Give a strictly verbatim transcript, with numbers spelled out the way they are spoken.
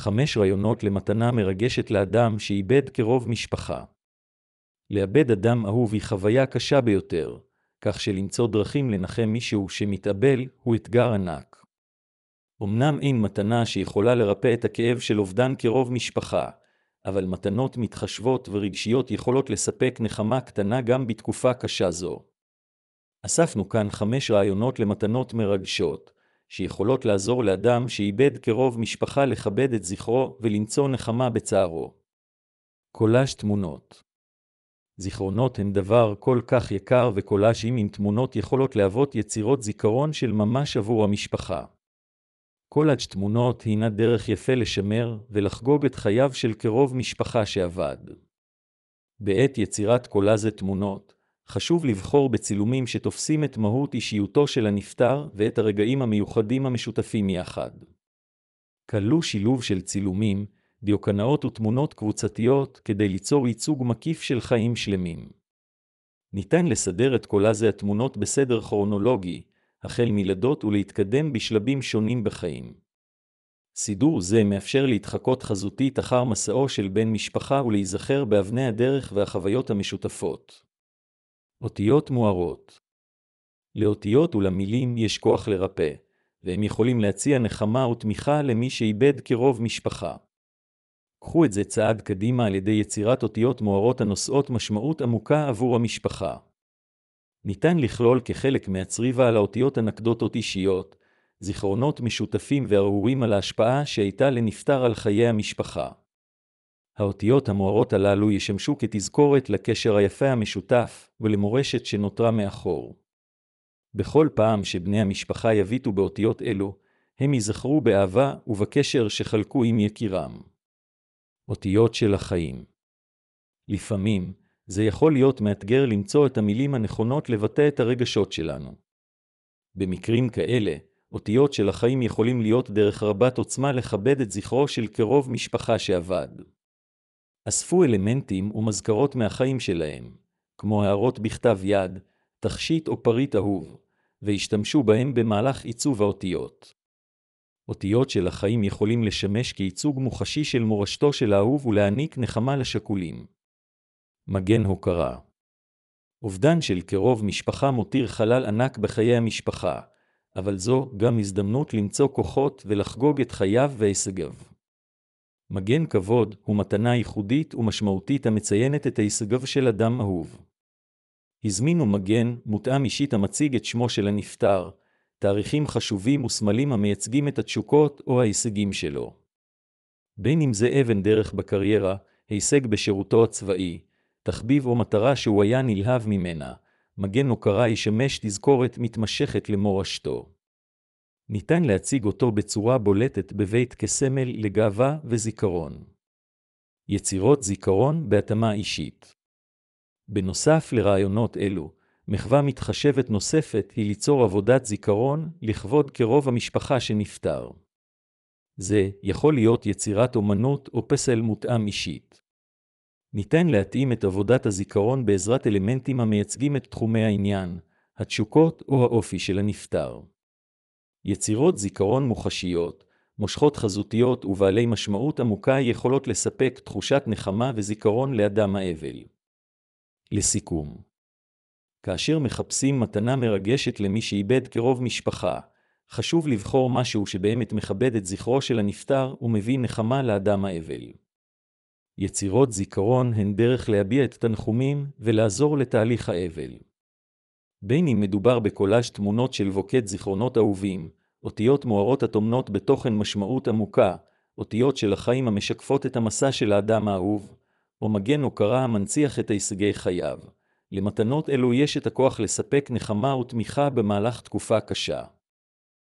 חמש רעיונות למתנה מרגשת לאדם שאיבד קרוב משפחה. לאבד אדם אהוב היא חוויה קשה ביותר, כך שלמצוא דרכים לנחם מישהו שמתאבל הוא אתגר ענק. אמנם אין מתנה שיכולה לרפא את הכאב של אובדן קרוב משפחה, אבל מתנות מתחשבות ורגשיות יכולות לספק נחמה קטנה גם בתקופה קשה זו. אספנו כאן חמש רעיונות למתנות מרגשות, שיכולות לעזור לאדם שאיבד קרוב משפחה לכבד את זכרו ולמצוא נחמה בצערו. קולאז' תמונות. זיכרונות הם דבר כל כך יקר, וקולאז'ים עם תמונות יכולות להוות יצירות זיכרון של ממש עבור המשפחה. קולאז' תמונות הינה דרך יפה לשמר ולחגוג את חייו של קרוב משפחה שאבד. בעת יצירת קולאז' תמונות, חשוב לבחור בצילומים שתופסים את מהות אישיותו של הנפטר ואת הרגעים המיוחדים המשותפים יחד. כללו שילוב של צילומים, דיוקנאות ותמונות קבוצתיות כדי ליצור ייצוג מקיף של חיים שלמים. ניתן לסדר את קולאז' התמונות בסדר כרונולוגי, החל מלידות ולהתקדם בשלבים שונים בחיים. סידור זה מאפשר להתחקות חזותית אחר מסעו של בן משפחה ולהיזכר באבני הדרך והחוויות המשותפות. אותיות מוארות. לאותיות ולמילים יש כוח לרפא, והם יכולים להציע נחמה ותמיכה למי שאיבד קרוב משפחה. קחו את זה צעד קדימה על ידי יצירת אותיות מוארות הנושאות משמעות עמוקה עבור המשפחה. ניתן לכלול כחלק מהצריבה על האותיות אנקדוטות אישיות, זיכרונות משותפים והרהורים על ההשפעה שהייתה לנפטר על חיי המשפחה. האותיות המוארות הללו ישמשו כתזכורת לקשר היפה המשותף ולמורשת שנותרה מאחור. בכל פעם שבני המשפחה יביטו באותיות אלו, הם יזכרו באהבה ובקשר שחלקו עם יקירם. אותיות של החיים. לפעמים, זה יכול להיות מאתגר למצוא את המילים הנכונות לבטא את הרגשות שלנו. במקרים כאלה, אותיות של החיים יכולים להיות דרך רבת עוצמה לכבד את זכרו של קרוב משפחה שאבד. אספו אלמנטים ומזכרות מהחיים שלהם, כמו הערות בכתב יד, תכשיט או פריט אהוב, והשתמשו בהם במהלך עיצוב האותיות. אותיות של החיים יכולים לשמש כייצוג מוחשי של מורשתו של האהוב ולהעניק נחמה לשכולים. מגן הוקרה. אובדן של קרוב משפחה מותיר חלל ענק בחיי המשפחה, אבל זו גם הזדמנות למצוא כוחות ולחגוג את חייו והישגיו. מגן כבוד הוא מתנה ייחודית ומשמעותית המציינת את הישגיו של אדם אהוב. הזמינו מגן מותאם אישית המציג את שמו של הנפטר, תאריכים חשובים וסמלים המייצגים את התשוקות או ההישגים שלו. בין אם זה אבן דרך בקריירה, הישג בשירותו הצבאי, תחביב או מטרה שהוא היה נלהב ממנה, מגן הוקרה ישמש תזכורת מתמשכת למורשתו. ניתן להציג אותו בצורה בולטת בבית כסמל לגאווה וזיכרון. יצירות זיכרון בהתאמה אישית. בנוסף לרעיונות אלו, מחווה מתחשבת נוספת היא ליצור עבודת זיכרון לכבוד קרוב המשפחה שנפטר. זה יכול להיות יצירת אומנות או פסל מותאם אישית. ניתן להתאים את עבודת הזיכרון בעזרת אלמנטים המייצגים את תחומי העניין, התשוקות או האופי של הנפטר. יצירות זיכרון מוחשיות, מושכות חזותיות ובעלי משמעות עמוקה יכולות לספק תחושת נחמה וזיכרון לאדם האבל. לסיכום, כאשר מחפשים מתנה מרגשת למי שאיבד קרוב משפחה, חשוב לבחור משהו שבאמת מכבד את זכרו של הנפטר ומביא נחמה לאדם האבל. יצירות זיכרון הן דרך להביע את תנחומים ולעזור לתהליך האבל. בין אם מדובר בקולאז' תמונות של בוקד זיכרונות אהובים, אותיות מוארות הטומנות בתוכן משמעות עמוקה, אותיות של החיים המשקפות את המסע של האדם האהוב, או מגן הוקרה המנציח את הישגי חייו. למתנות אלו יש את הכוח לספק נחמה ותמיכה במהלך תקופה קשה.